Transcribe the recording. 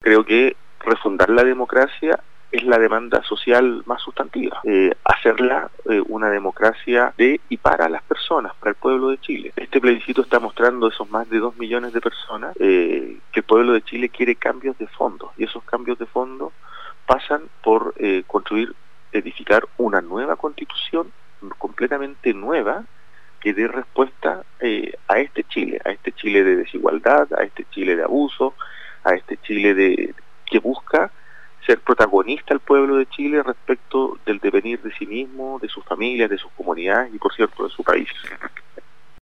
creo que refundar la democracia es la demanda social más sustantiva, hacerla una democracia de y para las personas, para el pueblo de Chile. Este plebiscito está mostrando esos más de 2 millones de personas que el pueblo de Chile quiere cambios de fondo, y esos cambios de fondo pasan por edificar una nueva constitución completamente nueva que dé respuesta a este Chile de desigualdad, a este Chile de abuso, a este Chile que busca ser protagonista el pueblo de Chile respecto del devenir de sí mismo, de sus familias, de sus comunidades y, por cierto, de su país.